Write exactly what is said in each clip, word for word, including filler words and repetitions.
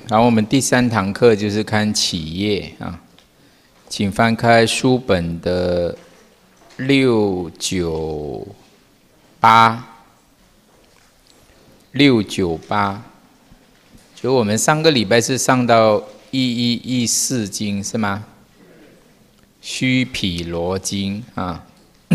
然后我们第三堂课就是看企业啊，请翻开书本的六九八六九八，就我们上个礼拜是上到一一一四经是吗？须毗罗经啊，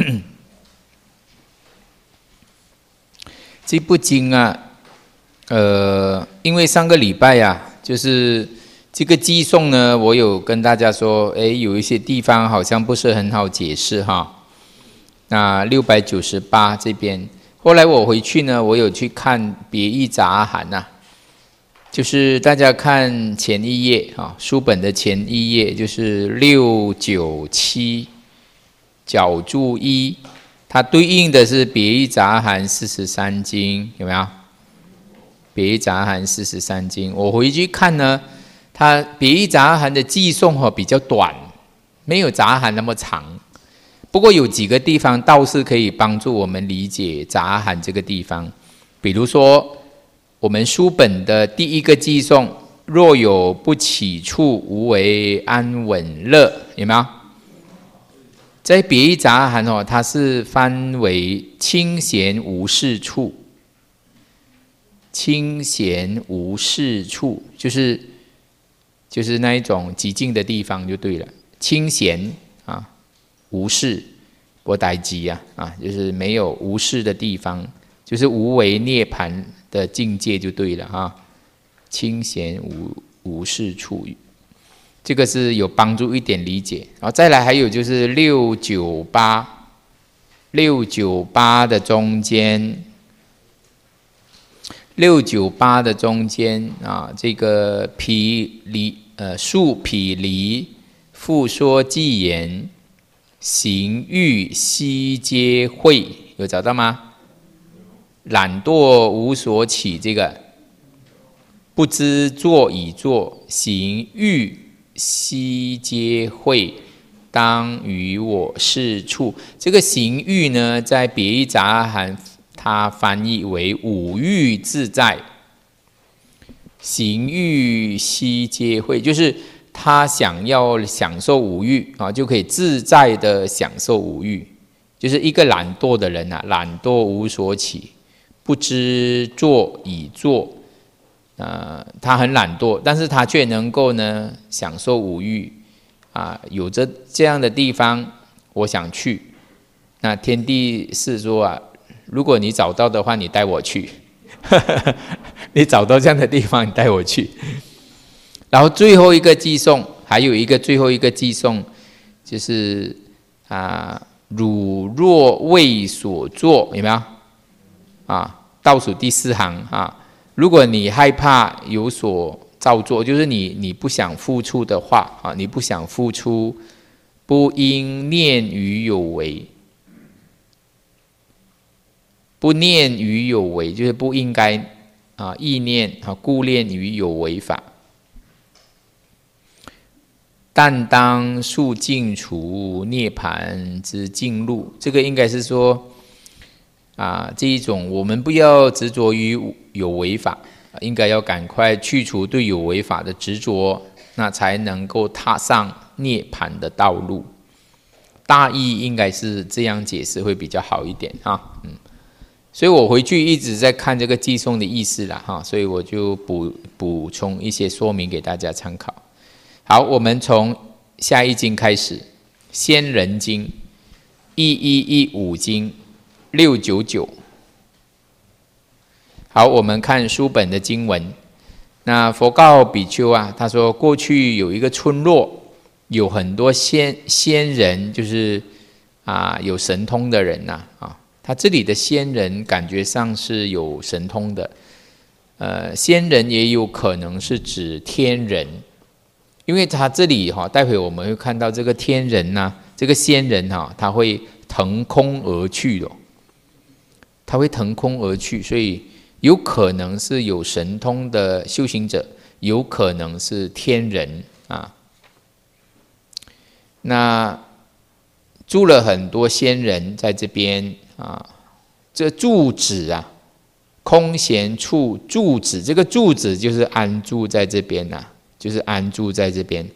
这部经啊，呃，因为上个礼拜呀、啊，就是这个寄送呢，我有跟大家说，哎，有一些地方好像不是很好解释哈。那六百九十八这边，后来我回去呢，我有去看别义杂含呐，就是大家看前一页啊，书本的前一页就是六九七角注一，它对应的是别义杂含四十三经，有没有？别义杂含四十三经，我回去看呢，它别义杂含的寄送哦比较短，没有杂含那么长。不过有几个地方倒是可以帮助我们理解杂含这个地方，比如说我们书本的第一个寄送，若有不起处，无为安稳乐，有没有？在别义杂含哦，它是翻为清闲无事处。清闲无事处，就是就是那一种寂静的地方就对了。清闲啊，无事，无代志啊啊，就是没有无事的地方，就是无为涅槃的境界就对了啊。清闲无无事处，这个是有帮助一点理解。然后再来还有就是六九八，六九八的中间。六九八的中间啊，这个毗离呃树毗离复说偈言，行欲悉皆会，有找到吗？懒惰无所起，这个不知作已作，行欲悉皆会，当于我是处。这个行欲呢，在别义杂含。它翻译为五欲自在，行欲悉皆会，就是他想要享受五欲啊，就可以自在的享受五欲。就是一个懒惰的人啊，懒惰无所起，不知作已作，呃，他很懒惰，但是他却能够呢享受五欲啊，有着这样的地方，我想去。那天地是说啊。如果你找到的话，你带我去。你找到这样的地方，你带我去。然后最后一个寄送，还有一个最后一个寄送，就是啊，汝若为所作，有没有？啊，倒数第四行啊，如果你害怕有所造作，就是你你不想付出的话啊，你不想付出，不应念于有为。不念于有为，就是不应该啊，意念啊，顾念于有为法。但当速尽除涅槃之径路，这个应该是说啊，这一种我们不要执着于有为法，应该要赶快去除对有为法的执着，那才能够踏上涅槃的道路。大意应该是这样解释会比较好一点啊，嗯。所以我回去一直在看这个寄送的意思啦，哈，所以我就补补充一些说明给大家参考。好，我们从下一经开始，仙人经一一一五经六九九。好，我们看书本的经文。那佛告比丘啊，他说过去有一个村落，有很多仙仙人，就是啊有神通的人呐啊。他这里的仙人感觉上是有神通的，呃，仙人也有可能是指天人，因为他这里哈，待会我们会看到这个天人呐、啊，这个仙人哈，他会腾空而去的，他会腾空而去，所以有可能是有神通的修行者，有可能是天人啊。那住了很多仙人在这边。啊，这住址啊， 空闲处住止，这个住止就是安住在这边呐、啊，就是安住在这边。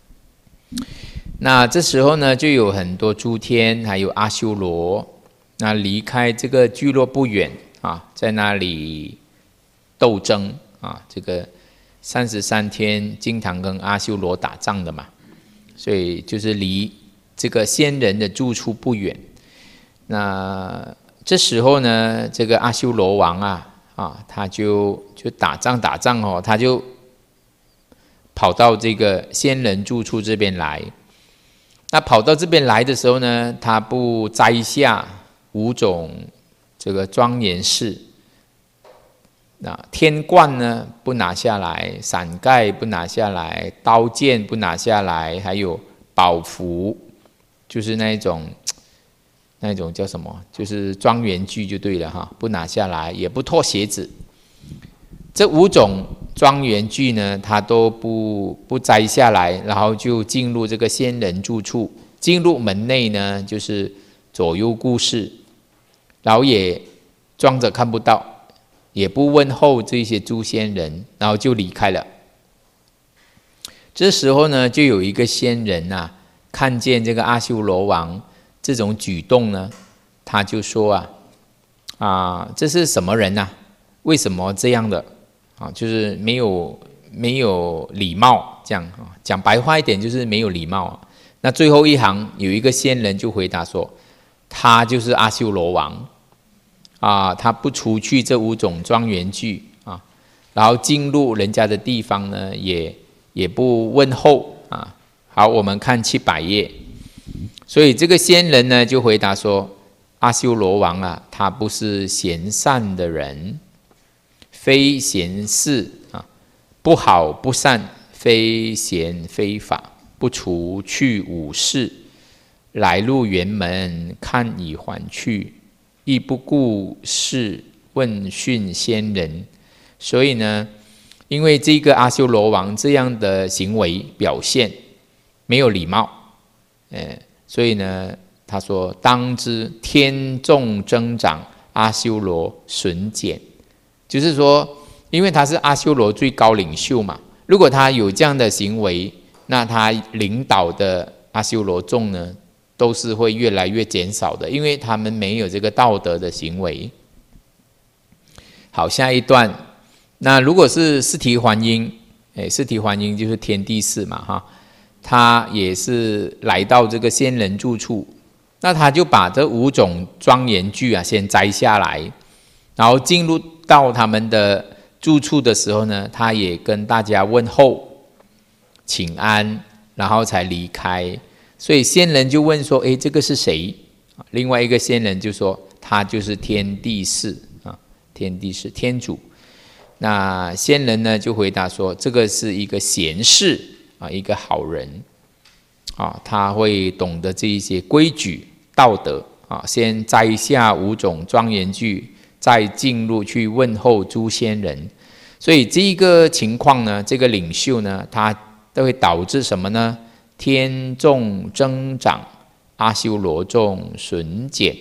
那这时候呢，就有很多诸天，还有阿修罗，那离开这个聚落不远啊，在那里斗争啊。这个三十三天，经常跟阿修罗打仗的嘛，所以就是离这个仙人的住处不远。那这时候呢，这个阿修罗王啊，啊，他就就打仗打仗哦，他就跑到这个仙人住处这边来。那跑到这边来的时候呢，他不摘下五种这个庄严饰，那天冠呢不拿下来，伞盖不拿下来，刀剑不拿下来，还有宝服，就是那一种那一种叫什么？就是庄严具就对了哈，不拿下来，也不脱鞋子。这五种庄严具呢，他都不不摘下来，然后就进入这个仙人住处。进入门内呢，就是左右顾视，然后也装着看不到，也不问候这些诸仙人，然后就离开了。这时候呢，就有一个仙人啊，看见这个阿修罗王这种举动呢，他就说啊啊，这是什么人啊？为什么这样的？啊，就是没有没有礼貌，这样啊，讲白话一点就是没有礼貌啊。那最后一行有一个仙人就回答说，他就是阿修罗王啊，他不除去这五种庄严具啊，然后进入人家的地方呢，也也不问候啊。好，我们看七百页，所以这个仙人呢就回答说，阿修罗王啊，他不是贤善的人。非贤士啊，不好不善，非贤非法，不除去五事，来入园门，看已还去，亦不顾事问讯仙人。所以呢，因为这个阿修罗王这样的行为表现没有礼貌，呃，所以呢，他说当知天众增长，阿修罗损减。就是说，因为他是阿修罗最高领袖嘛，如果他有这样的行为，那他领导的阿修罗众呢，都是会越来越减少的，因为他们没有这个道德的行为。好，下一段，那如果是四提还音，哎，四提还音就是天地释嘛，哈，他也是来到这个仙人住处，那他就把这五种庄严具啊先摘下来。然后进入到他们的住处的时候呢，他也跟大家问候、请安，然后才离开。所以仙人就问说：“哎，这个是谁？”另外一个仙人就说：“他就是天地释啊，天地释天主。”那仙人呢就回答说：“这个是一个贤士啊，一个好人啊，他会懂得这一些规矩道德啊，先摘下五种庄严具。”再进入去问候诸仙人，所以这一个情况呢，这个领袖呢，他都会导致什么呢？天众增长，阿修罗众损减，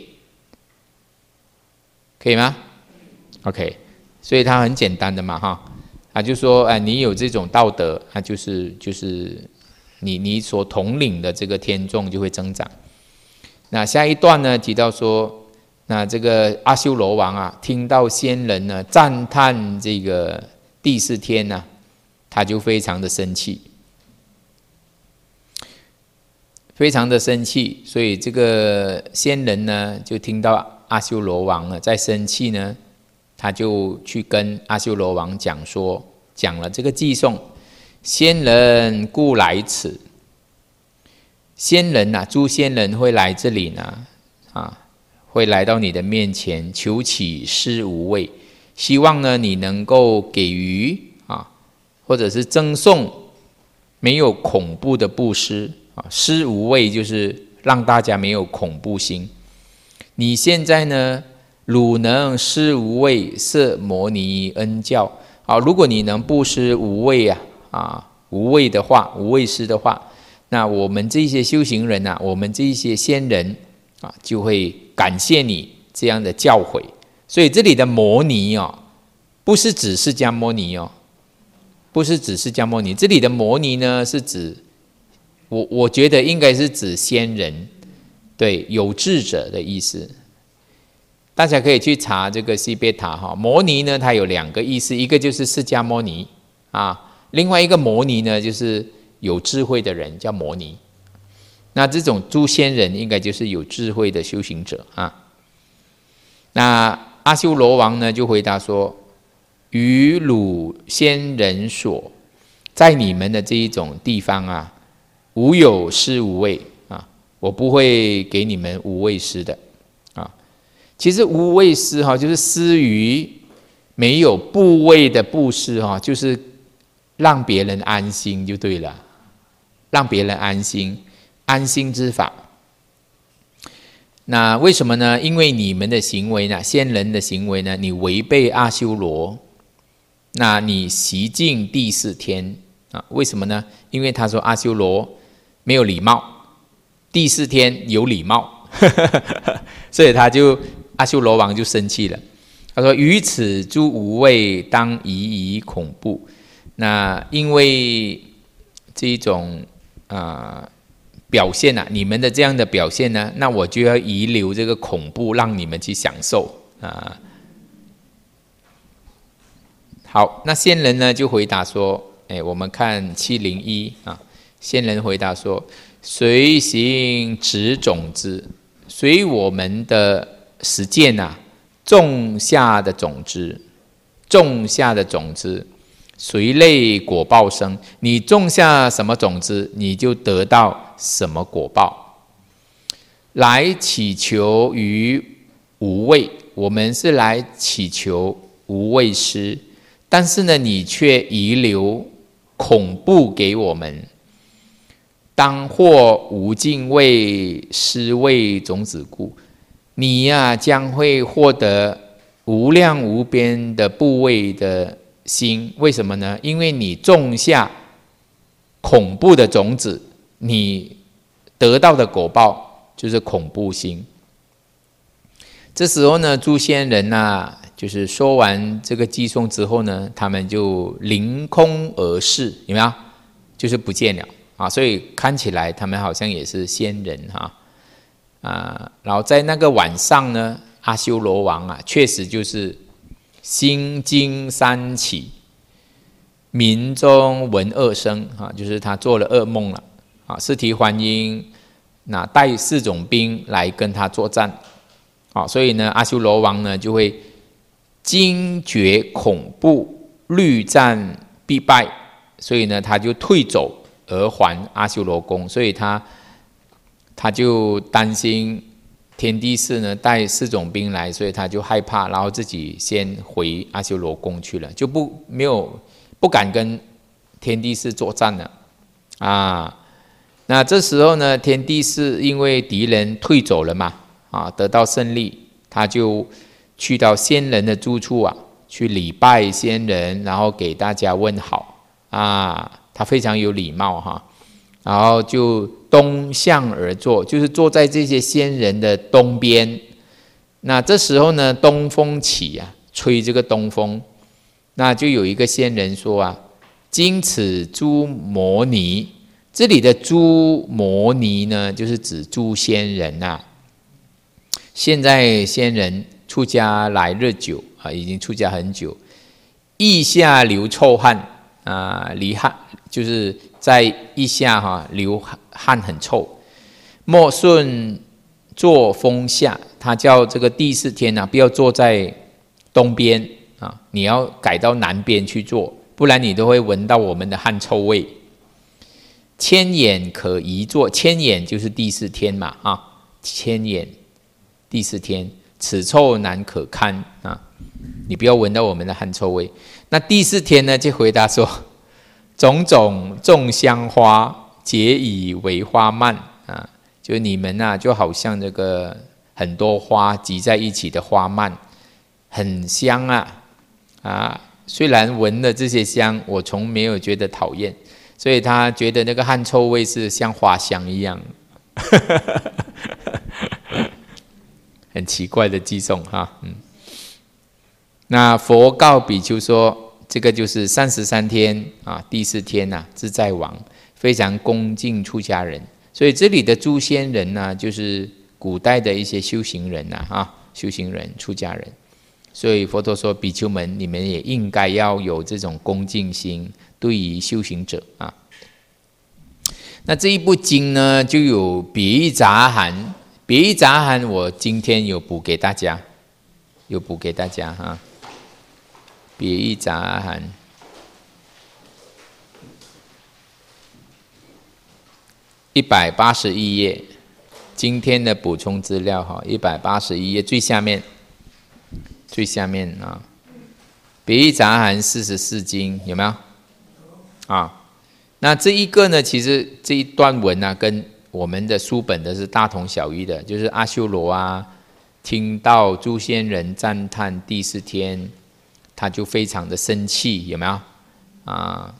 可以吗 ？OK， 所以他很简单的嘛，哈，他就说，哎，你有这种道德，他就是就是你你所统领的这个天众就会增长。那下一段呢，提到说。那这个阿修罗王啊，听到仙人呢赞叹这个第四天呢、啊，他就非常的生气，非常的生气。所以这个仙人呢，就听到阿修罗王呢在生气呢，他就去跟阿修罗王讲说，讲了这个偈颂：仙人故来此。仙人啊，诸仙人会来这里呢，啊。会来到你的面前，求乞施无畏，希望呢你能够给予啊，或者是赠送没有恐怖的布施啊。施无畏就是让大家没有恐怖心。你现在呢，汝能施无畏，摄摩尼恩教啊。如果你能布施无畏啊啊无畏的话，无畏施的话，那我们这些修行人啊，我们这些仙人啊，就会感谢你这样的教诲。所以这里的摩尼哦， 不是指释迦牟尼哦，不是指释迦牟尼，这里的摩尼呢是指我我觉得应该是指仙人，对，有智者的意思。大家可以去查这个西贝塔哈，摩尼呢它有两个意思，一个就是释迦牟尼啊，另外一个摩尼呢就是有智慧的人叫摩尼。那这种诸仙人应该就是有智慧的修行者啊。那阿修罗王呢就回答说：于汝仙人所，在你们的这一种地方啊，无有施无畏啊，我不会给你们无畏施的啊。其实无畏施哈，就是施于没有部位的布施哈，就是让别人安心就对了，让别人安心，安心之法。那为什么呢？因为你们的行为呢，仙人的行为呢，你违背阿修罗，那你习尽第四天啊？为什么呢？因为他说阿修罗没有礼貌，第四天有礼貌，所以他就阿修罗王就生气了。他说：于此诸无畏，当疑疑恐怖。那因为这一种啊。呃表现啊，你们的这样的表现呢，那我就要遗留这个恐怖，让你们去享受啊。好，那仙人呢就回答说：哎，我们看七零一啊，仙人回答说：随行植种子，随我们的实践啊，种下的种子，种下的种子。随类果报生，你种下什么种子，你就得到什么果报。来祈求于无畏，我们是来祈求无畏施，但是呢，你却遗留恐怖给我们。当获无尽畏施畏种子故，你呀、啊、将会获得无量无边的部位的心。为什么呢？因为你种下恐怖的种子，你得到的果报就是恐怖心。这时候呢，诸仙人啊，就是说完这个偈颂之后呢，他们就凌空而逝，有没有？就是不见了啊！所以看起来他们好像也是仙人哈啊。然后在那个晚上呢，阿修罗王啊，确实就是心惊三起，民中闻恶声啊，就是他做了噩梦了啊。释提桓因那带四种兵来跟他作战啊，所以呢，阿修罗王呢就会惊觉恐怖，虑战必败，所以呢他就退走而还阿修罗宫，所以他他就担心天帝释呢带四种兵来，所以他就害怕，然后自己先回阿修罗宫去了，就不没有不敢跟天帝释作战了啊。那这时候呢，天帝释因为敌人退走了嘛，啊，得到胜利，他就去到仙人的住处啊，去礼拜仙人，然后给大家问好啊，他非常有礼貌哈，然后就东向而坐，就是坐在这些仙人的东边。那这时候呢，东风起啊，吹这个东风，那就有一个仙人说啊：今此诸摩尼，这里的诸摩尼呢，就是指诸仙人啊。现在仙人出家来日久啊，已经出家很久，腋下流臭汗啊，离汗就是在腋下哈、啊、流汗很臭。莫顺坐风下，他叫这个第四天啊，不要坐在东边啊，你要改到南边去坐，不然你都会闻到我们的汗臭味。千眼可移坐，千眼就是第四天嘛啊，千眼第四天，此臭难可堪啊！你不要闻到我们的汗臭味。那第四天呢，就回答说：种种种香花，结以为花蔓啊，就你们啊，就好像这个很多花集在一起的花蔓，很香啊啊！虽然闻了这些香，我从没有觉得讨厌，所以他觉得那个汗臭味是像花香一样。很奇怪的偈颂哈，嗯， 那佛告比丘说，这个就是三十三天啊，第四天呐、啊，自在王非常恭敬出家人。所以这里的诸仙人呢、啊，就是古代的一些修行人呐、啊，啊，修行人、出家人。所以佛陀说，比丘们，你们也应该要有这种恭敬心，对于修行者啊。那这一部经呢，就有别义杂含，别义杂含，我今天有补给大家，有补给大家哈。别义杂含，一百八十一页，今天的补充资料哈，一百八十一页最下面，最下面啊，别义杂含四十四经有没有？啊。那这一个呢，其实这一段文啊，跟我们的书本的是大同小异的，就是阿修罗啊，听到诸仙人赞叹第四天，他就非常的生气，有没有？啊，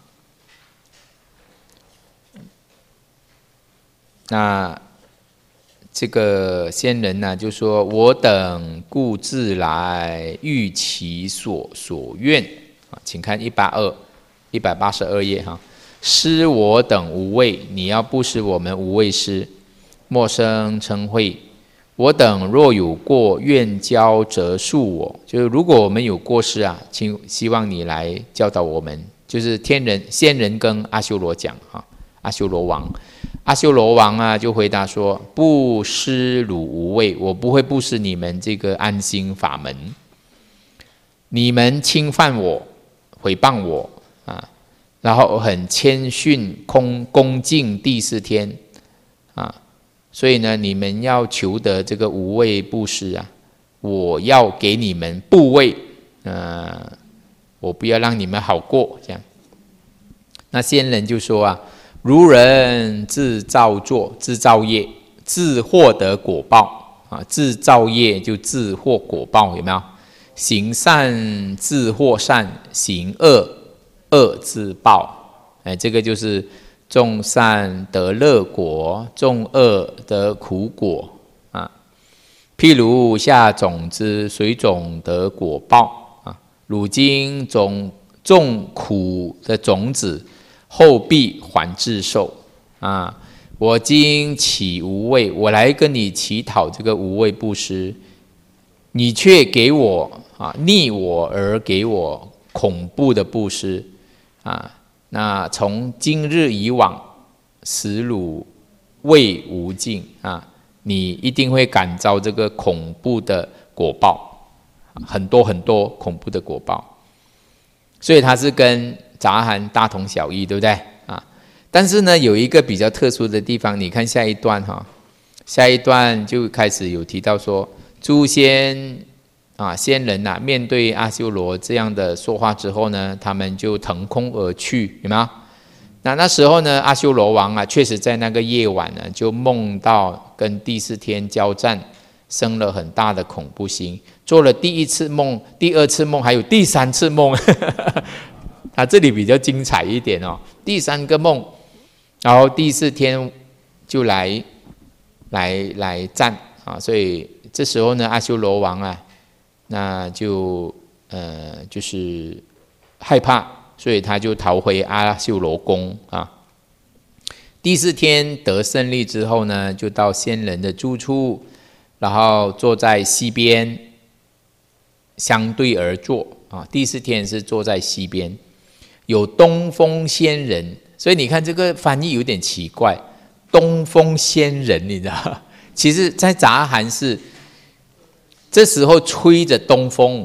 那这个仙人呢、啊，就说：“我等故自来，欲其所所愿。”啊，请看一八二一百八十二页哈。施我等无畏，你要布施我们无畏施，莫生嗔恚。我等若有过，愿教则恕我。就是如果我们有过失啊，请希望你来教导我们。就是天人、仙人跟阿修罗讲哈，阿修罗王，阿修罗王啊就回答说：布施汝无畏，我不会布施你们这个安心法门。你们侵犯我，毁谤我啊。然后很谦逊、恭恭敬第四天啊，所以呢，你们要求得这个无畏布施啊，我要给你们部位，呃，我不要让你们好过这样。那仙人就说啊，如人自造作、自造业，自获得果报啊，自造业就自获果报，有没有？行善自获善，行恶。恶自报，哎，这个就是种善得乐果，种恶得苦果啊。譬如下种子，水种得果报啊。汝今种种苦的种子，后必还自受啊。我今起无畏，我来跟你乞讨这个无畏布施，你却给我啊逆我而给我恐怖的布施。啊，那从今日以往，使汝畏无尽啊！你一定会感召这个恐怖的果报，很多很多恐怖的果报。所以它是跟杂含大同小异，对不对啊？但是呢，有一个比较特殊的地方，你看下一段哈，下一段就开始有提到说，诸仙。啊，仙人呐、啊，面对阿修罗这样的说话之后呢，他们就腾空而去，有没有？那那时候呢，阿修罗王啊，确实在那个夜晚呢，就梦到跟第四天交战，生了很大的恐怖心，做了第一次梦、第二次梦，还有第三次梦。他这里比较精彩一点哦，第三个梦，然后第四天就来来来战啊，所以这时候呢，阿修罗王啊。那就呃就是害怕，所以他就逃回阿修罗宫啊。第四天得胜利之后呢，就到仙人的住处，然后坐在溪边，相对而坐啊。第四天是坐在溪边，有东风仙人，所以你看这个翻译有点奇怪，东风仙人，你知道？其实在杂含是。这时候吹着东风，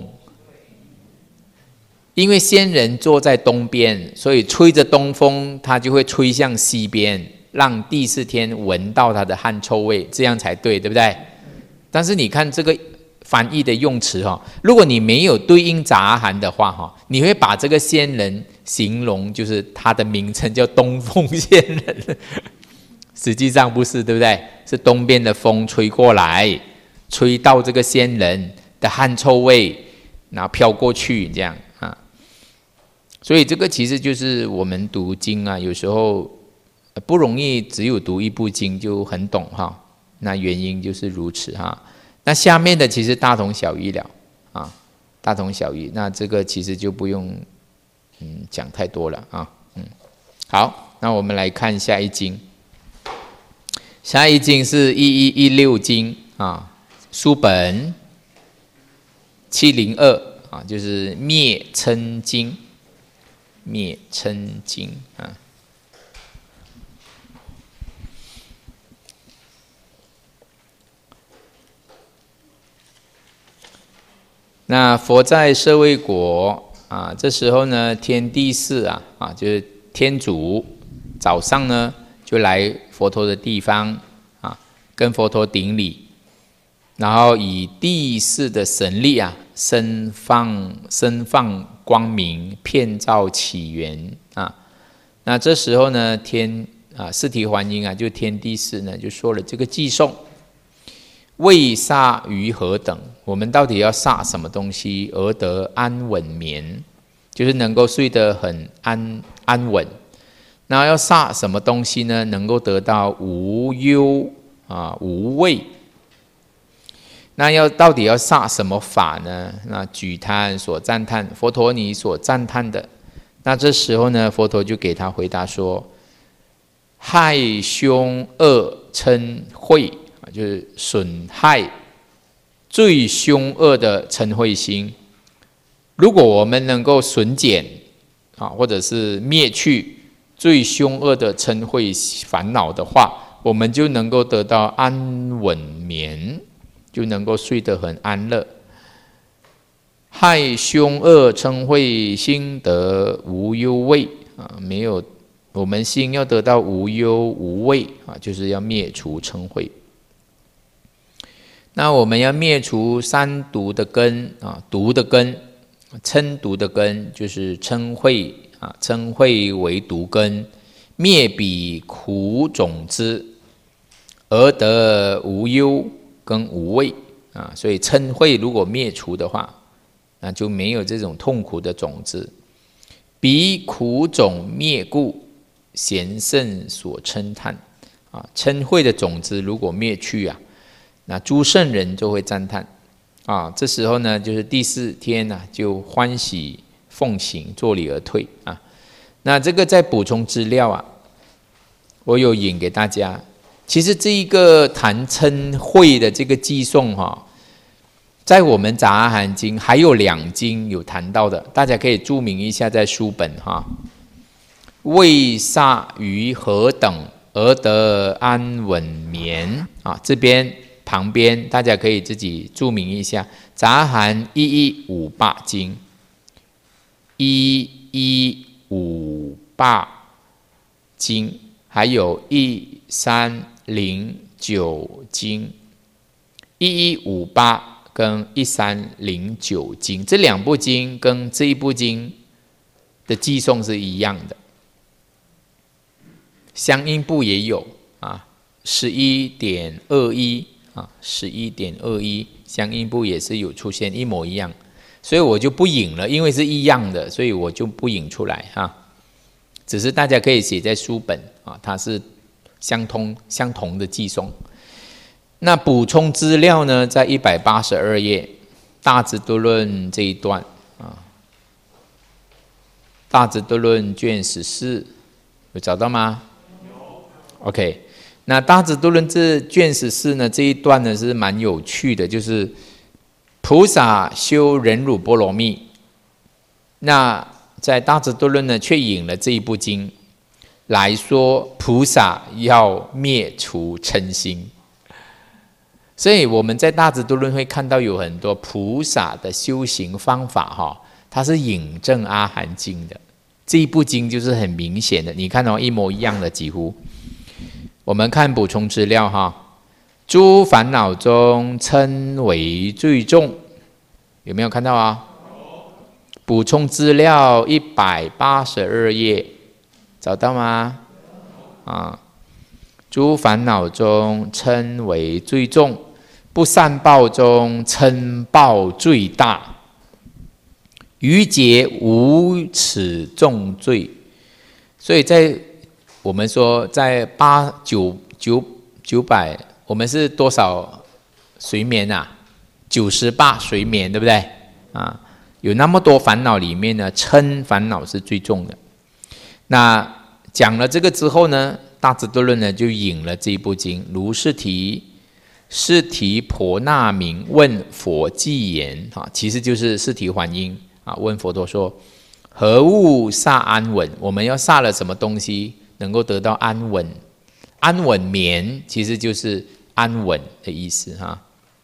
因为仙人坐在东边，所以吹着东风，它就会吹向西边，让第四天闻到它的汗臭味，这样才对，对不对？但是你看这个翻译的用词哈，如果你没有对应杂含的话哈，你会把这个仙人形容就是他的名称叫东风仙人，实际上不是，对不对？是东边的风吹过来。吹到这个仙人的汗臭味，然后飘过去，这样啊。所以这个其实就是我们读经啊，有时候不容易，只有读一部经就很懂哈。那原因就是如此哈。那下面的其实大同小异了啊， 大同小异。那这个其实就不用嗯讲太多了啊。嗯，好，那我们来看下一经。下一经是一一一六经啊，书本七零二啊，就是灭嗔经，灭嗔经啊。那佛在舍卫国啊，这时候呢，天帝释啊啊，就是天主早上呢就来佛陀的地方啊，跟佛陀顶礼，然后以帝释的神力啊，身放身放光明，遍照起源啊。那这时候呢，天啊，释提桓因啊，就天帝释呢，就说了这个偈颂。为杀于何等？我们到底要杀什么东西而得安稳眠？就是能够睡得很安安稳。那要杀什么东西呢？能够得到无忧啊无畏。那要到底要杀什么法呢？那举他所赞叹，佛陀你所赞叹的。那这时候呢，佛陀就给他回答说：害凶恶嗔恚。就是损害最凶恶的嗔恚心，如果我们能够损减啊，或者是灭去最凶恶的嗔恚烦恼的话，我们就能够得到安稳眠，就能够睡得很安乐。害凶恶嗔恚心得无忧畏啊，没有我们心要得到无忧无畏啊，就是要灭除嗔恚。那我们要灭除三毒的根啊，毒的根，嗔毒的根就是嗔恚啊，嗔恚为毒根，灭彼苦种子，而得无忧跟无畏啊。所以嗔恚如果灭除的话，那就没有这种痛苦的种子。彼苦种灭故，贤圣所称叹啊，嗔恚的种子如果灭去啊。那诸圣人就会赞叹啊，这时候呢，就是第四天呢、啊，就欢喜奉行，作礼而退啊。那这个再补充资料啊，我有引给大家。其实这一个谈嗔恚的这个偈颂哈，在我们杂阿含经还有两经有谈到的，大家可以注明一下在书本哈。为杀于何等而得安稳眠啊？这边。旁边大家可以自己注明一下，杂含一一五八经，一一五八经，还有一三零九经，一一五八跟一三零九经这两部经跟这一部经的偈颂是一样的，相应部也有啊，十一点二一。啊，十一点二一相应部也是有出现一模一样，所以我就不引了，因为是一样的，所以我就不引出来哈、啊。只是大家可以写在书本啊，它是相通相同的偈颂。那补充资料呢，在一百八十二页《大智度论》这一段啊，《大智度论》卷十四有找到吗？有。OK。那大智度论这卷十四呢，这一段呢是蛮有趣的，就是菩萨修忍辱波罗蜜。那在大智度论呢，却引了这一部经来说，菩萨要灭除嗔心。所以我们在大智度论会看到有很多菩萨的修行方法哈，它是引证阿含经的。这一部经就是很明显的，你看到、哦、一模一样的几乎。我们看补充资料哈，诸烦恼中嗔为最重，有没有看到啊？补充资料一百八十二页，找到吗？啊，诸烦恼中嗔为最重，不善报中嗔报最大，余劫无此重罪。所以在我们说，在八九九九百，我们是多少随眠啊？九十八随眠，对不对？啊， 有那么多烦恼里面呢，嗔烦恼是最重的。那讲了这个之后呢，大智度论呢就引了这一部经，如是提是提婆那明问佛偈言，其实就是是提还因啊，问佛陀说，何物萨安稳？我们要萨了什么东西能够得到安稳？安稳眠其实就是安稳的意思哈。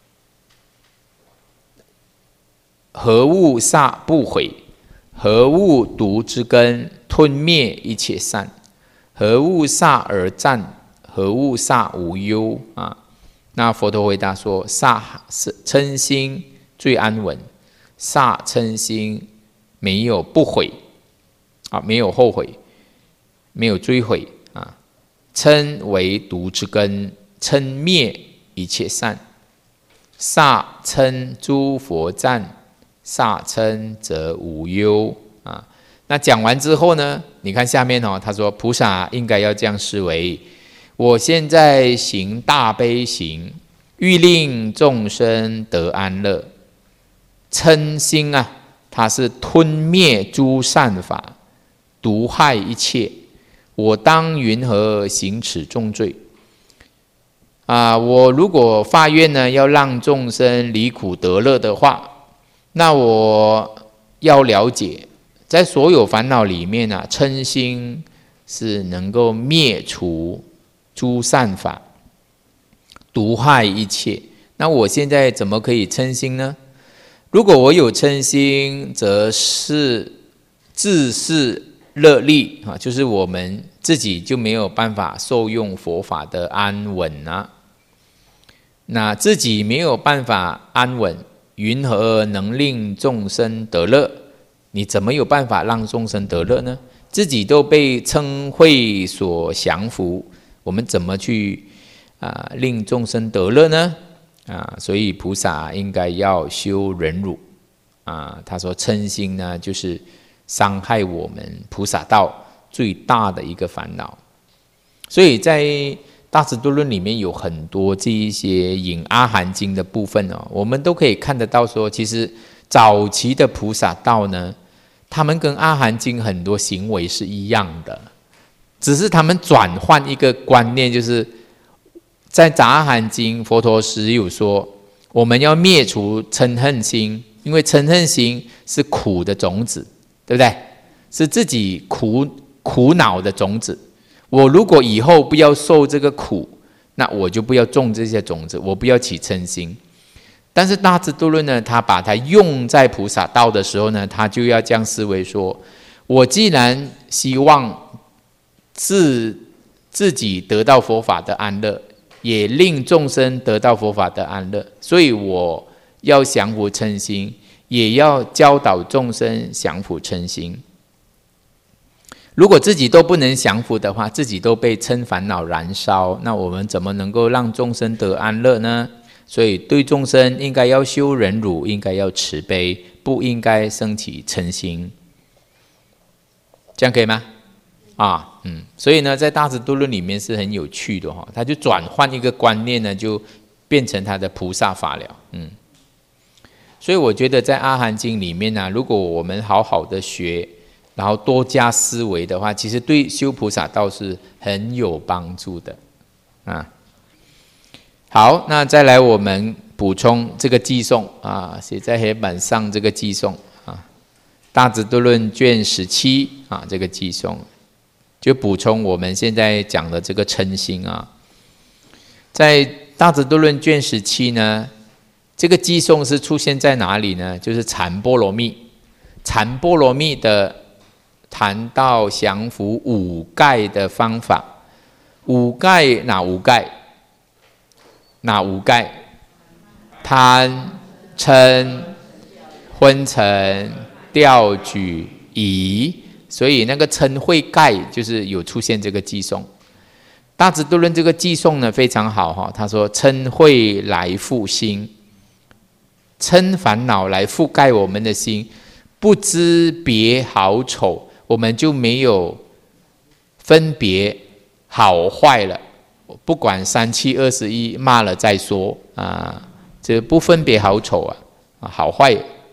何物萨不毁？何物毒之根？吞灭一切善。何物萨而战？何物萨无忧啊？那佛陀回答说：萨嗔心最安稳，萨嗔心没有不悔啊，没有后悔，没有追悔啊。嗔为毒之根，嗔灭一切善。萨嗔诸佛赞，萨嗔则无忧啊。那讲完之后呢，你看下面哦，他说菩萨应该要这样思维：我现在行大悲行，欲令众生得安乐。嗔心啊，它是吞灭诸善法，毒害一切。我当云何行此重罪？啊，我如果发愿呢，要让众生离苦得乐的话，那我要了解，在所有烦恼里面啊，嗔心是能够灭除诸善法，毒害一切。那我现在怎么可以嗔心呢？如果我有嗔心，则是自是乐利啊，就是我们自己就没有办法受用佛法的安稳啊。那自己没有办法安稳，云何能令众生得乐？你怎么有办法让众生得乐呢？自己都被嗔恚所降服，我们怎么去啊令众生得乐呢？啊，所以菩萨应该要修忍辱啊。他说嗔心呢，就是伤害我们菩萨道最大的一个烦恼。所以在大智度论里面有很多这一些引阿含经的部分哦，我们都可以看得到说，其实早期的菩萨道呢，他们跟阿含经很多行为是一样的，只是他们转换一个观念，就是在杂阿含经，佛陀时有说，我们要灭除嗔恨心，因为嗔恨心是苦的种子，对不对？是自己苦苦恼的种子。我如果以后不要受这个苦，那我就不要种这些种子，我不要起嗔心。但是大智度论呢，他把它用在菩萨道的时候呢，他就要这样思维说：我既然希望自自己得到佛法的安乐，也令众生得到佛法的安乐，所以我要降伏嗔心，也要教导众生降伏嗔心。如果自己都不能降伏的话，自己都被嗔烦恼燃烧，那我们怎么能够让众生得安乐呢？所以对众生应该要修忍辱，应该要慈悲，不应该升起嗔心。这样可以吗？啊，嗯，所以呢，在大智度论里面是很有趣的哈，他就转换一个观念呢，就变成他的菩萨法了，嗯。所以我觉得在阿含经里面呢、啊，如果我们好好的学，然后多加思维的话，其实对修菩萨道是很有帮助的啊。好，那再来我们补充这个偈颂啊，写在黑板上这个偈颂啊，大智度论卷十七啊，这个偈颂就补充我们现在讲的这个嗔心啊。在大智度论卷十七呢，这个偈颂是出现在哪里呢？就是禅波罗蜜，禅波罗蜜的谈到降伏五盖的方法。五盖哪五盖？哪五盖？贪、嗔、昏沉、掉举、疑。所以那个嗔恚盖就是有出现这个偈颂。大智度论这个偈颂呢非常好哈，他说嗔恚来覆心，嗔烦恼来覆盖我们的心，不知别好丑，我们就没有分别好坏了。不管三七二十一，骂了再说啊，这不分别好丑啊，好坏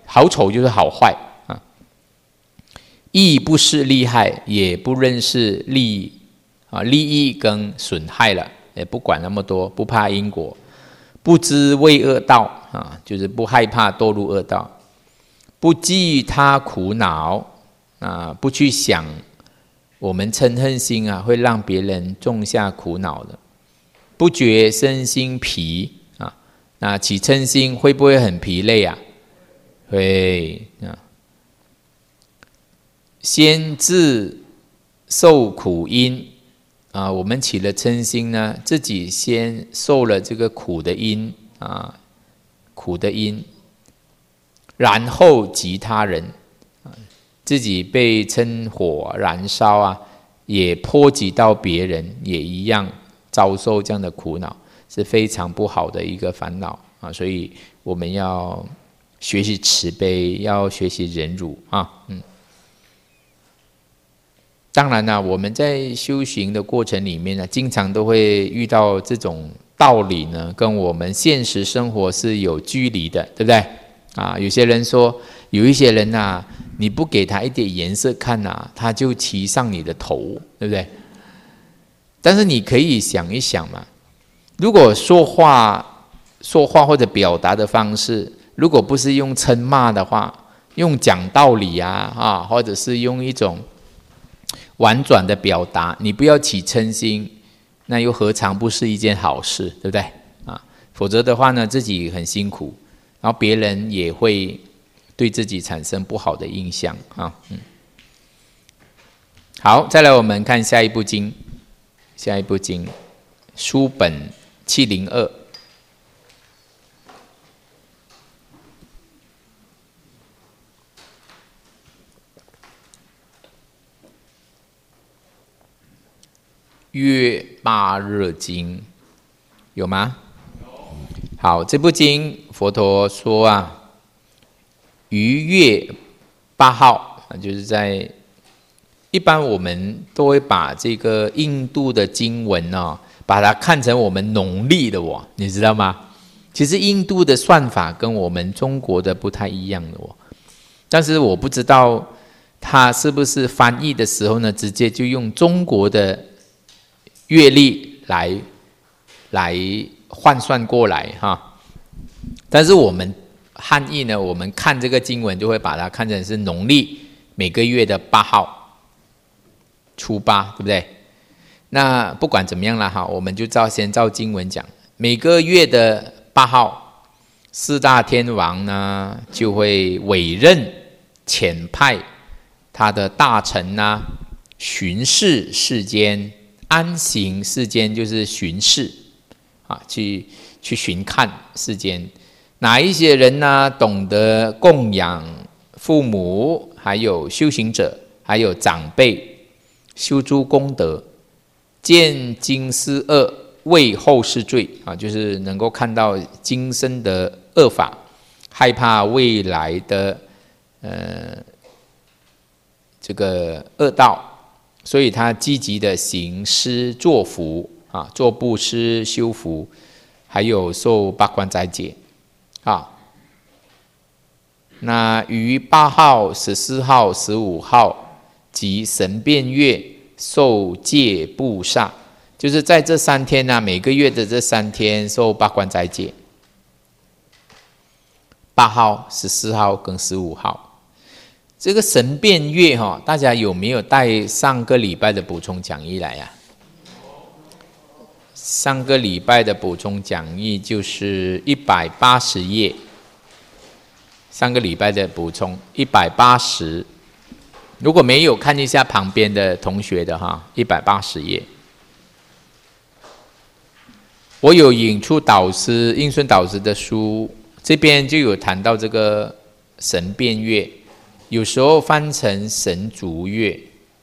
好丑就是好坏啊，亦不是利害，也不认识利啊利益跟损害了，也不管那么多，不怕因果，不知畏恶道啊，就是不害怕堕入恶道，不计他苦恼啊，不去想我们嗔恨心啊会让别人种下苦恼的，不觉身心疲啊，那起嗔心会不会很疲累啊？会啊，先自受苦因啊，我们起了嗔心呢，自己先受了这个苦的因啊，苦的因，然后及他人，自己被嗔火燃烧啊，也波及到别人，也一样遭受这样的苦恼，是非常不好的一个烦恼啊，所以我们要学习慈悲，要学习忍辱啊，嗯。当然啦，我们在修行的过程里面呢，经常都会遇到这种道理呢，跟我们现实生活是有距离的，对不对？啊，有些人说，有一些人啊，你不给他一点颜色看啊，他就骑上你的头，对不对？但是你可以想一想嘛，如果说话、说话或者表达的方式，如果不是用嗔骂的话，用讲道理啊，啊，或者是用一种婉转的表达，你不要起嗔心，那又何尝不是一件好事，对不对啊？否则的话呢，自己很辛苦，然后别人也会对自己产生不好的印象啊。嗯，好，再来我们看下一部经，下一部经，书本七零二。月八日经有吗？好，这部经佛陀说啊，于月八号，就是在一般我们都会把这个印度的经文哦，把它看成我们农历的哦，你知道吗？其实印度的算法跟我们中国的不太一样的哦，但是我不知道他是不是翻译的时候呢，直接就用中国的月历来来换算过来哈，但是我们汉译呢，我们看这个经文就会把它看成是农历每个月的八号，初八，对不对？那不管怎么样啦哈，我们就照先照经文讲，每个月的八号，四大天王呢就会委任遣派他的大臣啊，巡视世间。安行世间就是巡视啊，去去巡看世间，哪一些人呢？懂得供养父母，还有修行者，还有长辈，修诸功德，见今世恶，畏后世罪啊，就是能够看到今生的恶法，害怕未来的呃这个恶道。所以他积极的行施作福啊，做布施修福，还有受八关斋戒啊。那于八号、十四号、十五号及神变月受戒布萨，就是在这三天呢、啊，每个月的这三天受八关斋戒。八号、十四号跟十五号。这个神变月哈，大家有没有带上个礼拜的补充讲义来呀、啊？上个礼拜的补充讲义就是一百八十页，上个礼拜的补充一百八十，如果没有看一下旁边的同学的哈，一百八十页。我有引出导师应顺导师的书，这边就有谈到这个神变月。有时候翻成神足月，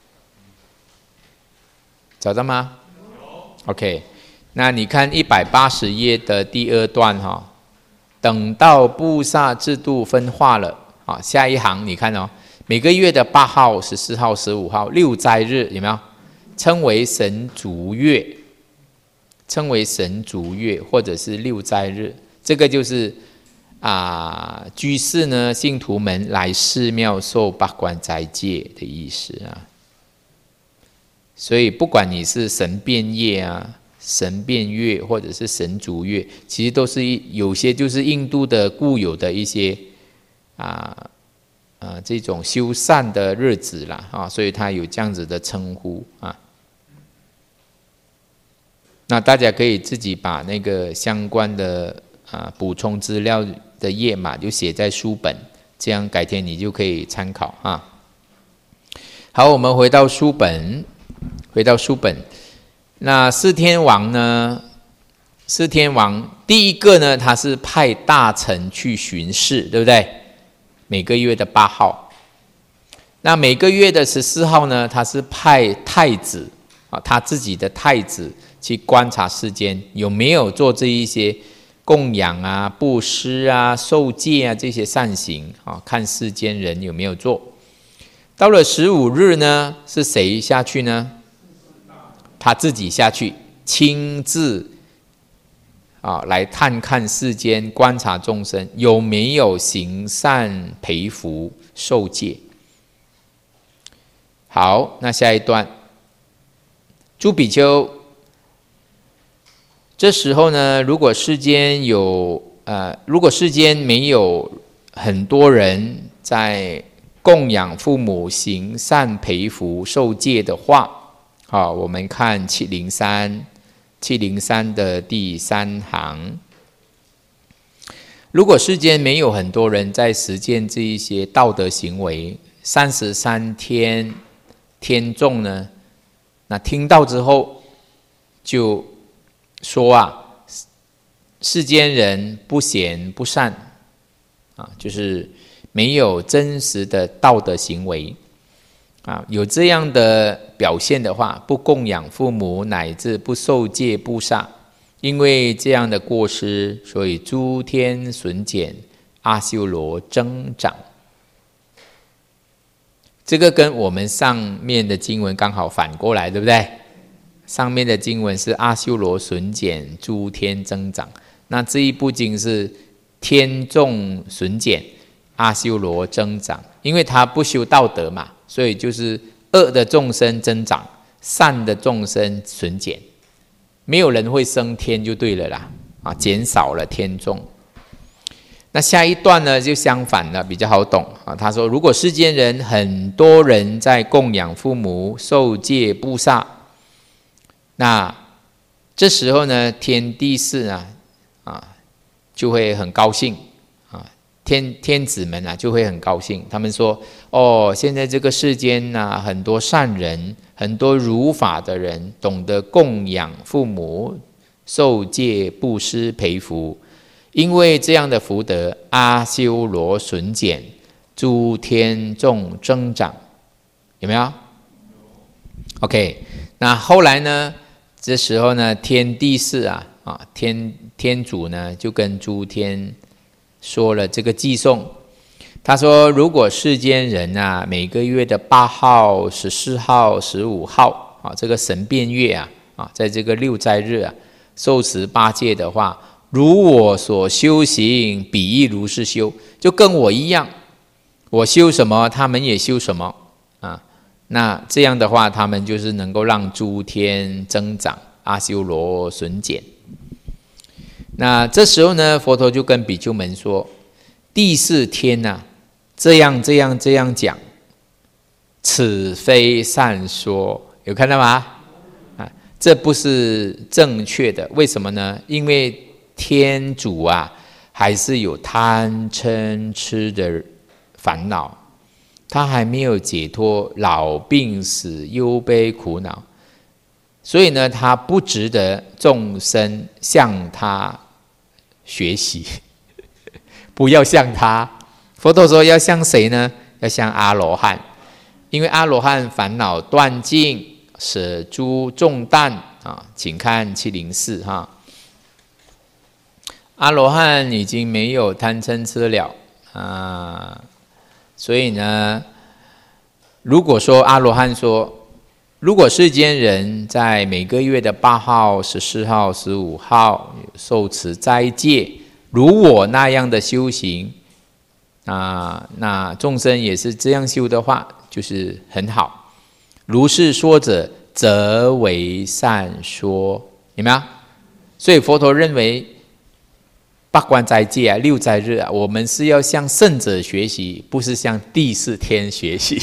找到吗 ？OK， 那你看一百八十页的第二段哈，等到布萨制度分化了，啊，下一行你看哦，每个月的八号、十四号、十五号六斋日有没有？称为神足月，称为神足月或者是六斋日，这个就是啊居士呢、信徒们来寺庙受八关斋戒的意思啊。所以不管你是神变夜啊、神变月或者是神足月，其实都是有些就是印度的固有的一些啊啊这种修善的日子啦啊，所以它有这样子的称呼啊。那大家可以自己把那个相关的啊补充资料的页码就写在书本，这样改天你就可以参考啊。好，我们回到书本。回到书本，那四天王呢？四天王第一个呢，他是派大臣去巡视，对不对？每个月的八号，那每个月的十四号呢，他是派太子啊，他自己的太子去观察世间有没有做这一些供养啊、布施啊、受戒啊这些善行啊，看世间人有没有做。到了十五日呢，是谁下去呢？他自己下去，亲自啊来探看世间，观察众生有没有行善培福受戒。好，那下一段，诸比丘，这时候呢，如果世间有呃，如果世间没有很多人在供养父母、行善培福受戒的话。好，我们看七零三，七零三的第三行。如果世间没有很多人在实践这一些道德行为，三十三天天众呢，那听到之后就说啊，世间人不贤不善啊，就是没有真实的道德行为。啊，有这样的表现的话，不供养父母，乃至不受戒布萨，因为这样的过失，所以诸天损减，阿修罗增长。这个跟我们上面的经文刚好反过来，对不对？上面的经文是阿修罗损减，诸天增长。那这一部经是天众损减，阿修罗增长，因为他不修道德嘛。所以就是恶的众生增长，善的众生损减，没有人会升天就对了啦，啊，减少了天众。那下一段呢就相反了，比较好懂啊。他说，如果世间人很多人在供养父母、受戒布萨，那这时候呢，天地士啊啊就会很高兴。天天子们啊就会很高兴，他们说：哦，现在这个世间啊，很多善人，很多如法的人，懂得供养父母、受戒布施培福，因为这样的福德，阿修罗损减，诸天众增长，有没有 ？OK， 那后来呢？这时候呢，天地士啊啊，天天主呢就跟诸天说了这个偈颂，他说：如果世间人啊，每个月的八号、十四号、十五号啊，这个神变月啊啊，在这个六斋日啊，受持八戒的话，如我所修行，彼亦如是修，就跟我一样，我修什么，他们也修什么啊。那这样的话，他们就是能够让诸天增长，阿修罗损减。那这时候呢，佛陀就跟比丘们说：第四天啊，这样这样这样讲，此非善说。有看到吗？啊，这不是正确的。为什么呢？因为天主啊，还是有贪嗔痴的烦恼，他还没有解脱老病死忧悲苦恼，所以呢，他不值得众生向他学习，不要像他。佛陀说要像谁呢？要像阿罗汉，因为阿罗汉烦恼断尽，舍诸重担啊，请看七零四哈。阿罗汉已经没有贪嗔痴了啊，所以呢，如果说阿罗汉说，如果世间人在每个月的八号、十四号、十五号受持斋戒， 如我那样的修行啊，那众生也是这样修的话，就是很好。如是说者，则为善说，有没有？所以佛陀认为八关斋戒啊、六斋日啊，我们是要向圣者学习，不是向第四天学习。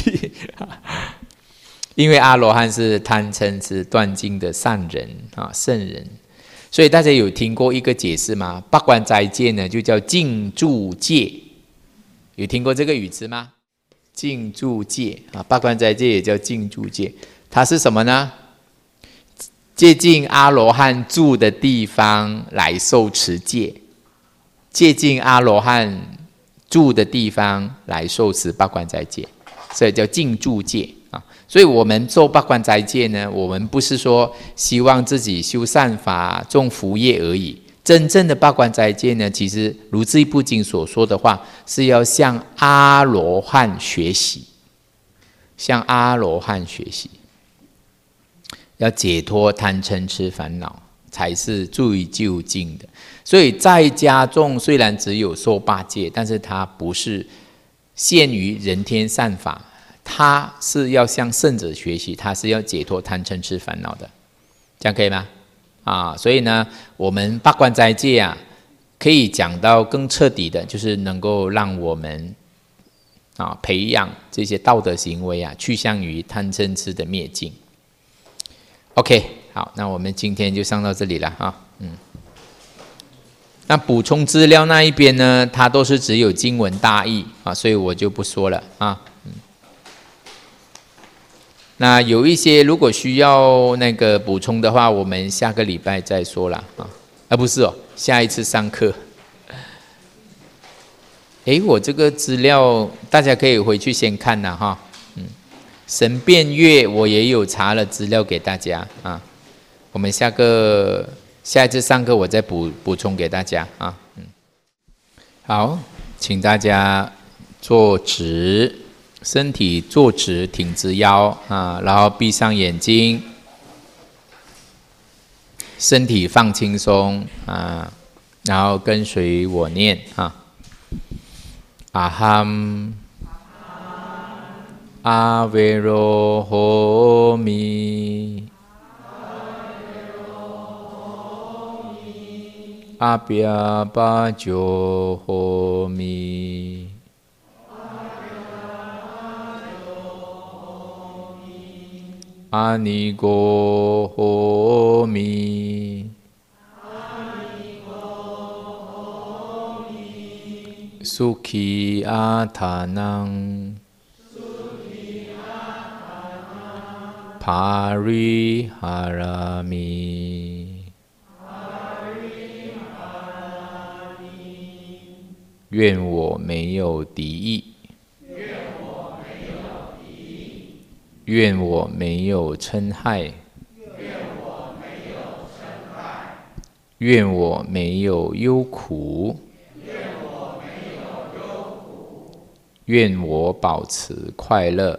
因为阿罗汉是贪嗔痴断尽的善人啊，圣人。所以大家有听过一个解释吗？八关斋戒呢，就叫净住戒。有听过这个语词吗？净住戒啊，八关斋戒也叫净住戒。它是什么呢？接近阿罗汉住的地方来受持戒，接近阿罗汉住的地方来受持八关斋戒，所以叫净住戒啊。所以我们做八关斋戒呢，我们不是说希望自己修善法、种福业而已。真正的八关斋戒呢，其实如这一部经所说的话，是要向阿罗汉学习，向阿罗汉学习，要解脱贪嗔痴烦恼，才是最究竟的。所以在家众虽然只有受八戒，但是它不是限于人天善法，它是要向圣者学习，它是要解脱贪嗔痴烦恼的，这样可以吗？啊，所以呢，我们八关斋戒啊，可以讲到更彻底的，就是能够让我们啊培养这些道德行为啊，趋向于贪嗔痴的灭尽。OK， 好，那我们今天就上到这里了啊，嗯。那补充资料那一边呢，它都是只有经文大意啊，所以我就不说了啊。嗯，那有一些如果需要那个补充的话，我们下个礼拜再说了啊。啊，不是哦，下一次上课。诶，我这个资料大家可以回去先看呐哈。嗯，神变月我也有查了资料给大家啊。我们下个下一次上课我再补补充给大家啊。嗯，好，请大家坐直。身体坐直，挺直腰啊，然后闭上眼睛，身体放轻松啊，然后跟随我念啊，阿含阿维罗诃弥，阿比阿巴鸠诃弥。阿尼cô诃弥，苏ခိ阿他囊，帕ရိ哈拉弥，愿我没有敌意。愿我没有嗔害，愿我没有忧苦，愿我保持快乐。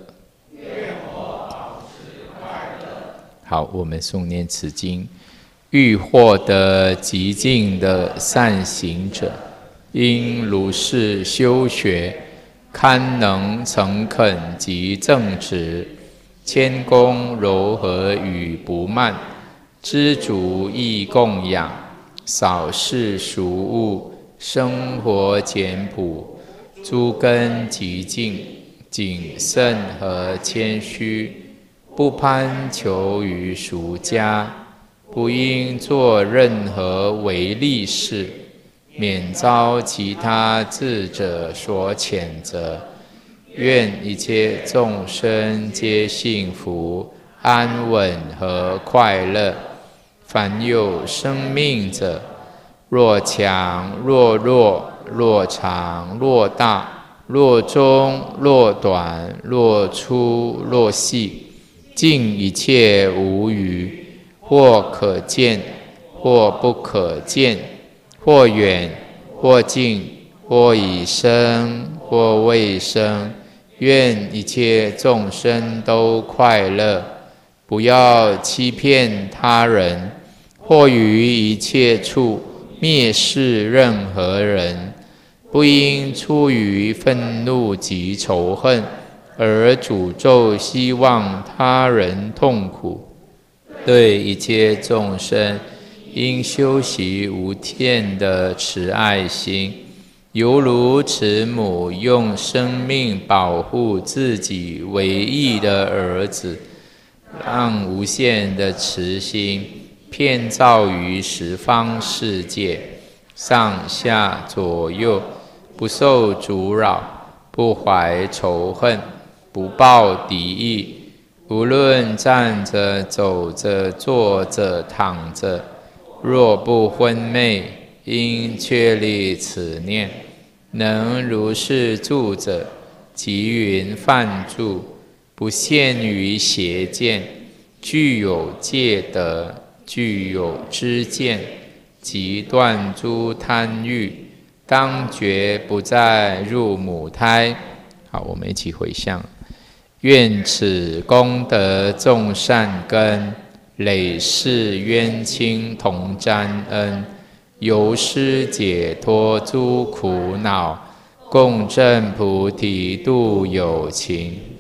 好，我们诵念此经。欲获得极尽的善行者，应如是修学，堪能诚恳及正直。谦恭柔和与不慢，知足易供养，少事俗物，生活简朴，诸根极净，谨慎和谦虚，不攀求于俗家，不应做任何违利事，免遭其他智者所谴责。愿一切众生皆幸福、安稳和快乐。凡有生命者，若强若弱，若长若大，若中若短，若粗若细，尽一切无余，或可见，或不可见，或远，或近，或已生，或未生。愿一切众生都快乐，不要欺骗他人，或于一切处蔑视任何人，不应出于愤怒及仇恨而诅咒希望他人痛苦。对一切众生，应修习无间的慈爱心，犹如慈母用生命保护自己唯一的儿子，让无限的慈心遍照于十方世界，上下左右，不受阻扰，不怀仇恨，不抱敌意。无论站着、走着、坐着、躺着，若不昏昧，应确立此念。能如是住着，即云梵住，不陷于邪见，具有戒德，具有知见，即断诸贪欲，当觉不再入母胎。好，我们一起回向。愿此功德众善根，累世冤亲同沾恩，由施解脱诸苦恼，共振菩提度有情。